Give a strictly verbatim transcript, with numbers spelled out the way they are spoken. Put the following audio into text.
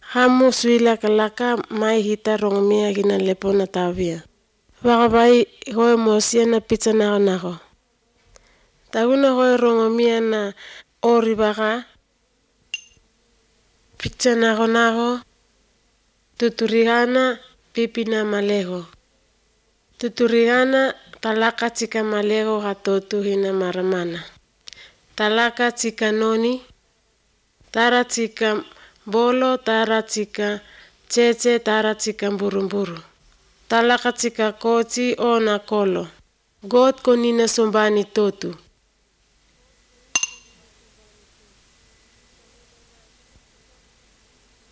Hamu suila kalaka mai hita rongmia gina lepona tavia. Wakabai hoe mosia na pizza nako nako. Taguna hoe rongomia na ori baka pizza nako nako tuturihana pipina malego. Tuturihana talaka chika malego hatotu hina maramana. Talaka chika noni, tara chika bolo, tara chika cheche, tara chika burumburu. Talaka chika kochi o na kolo. God konina sombani totu.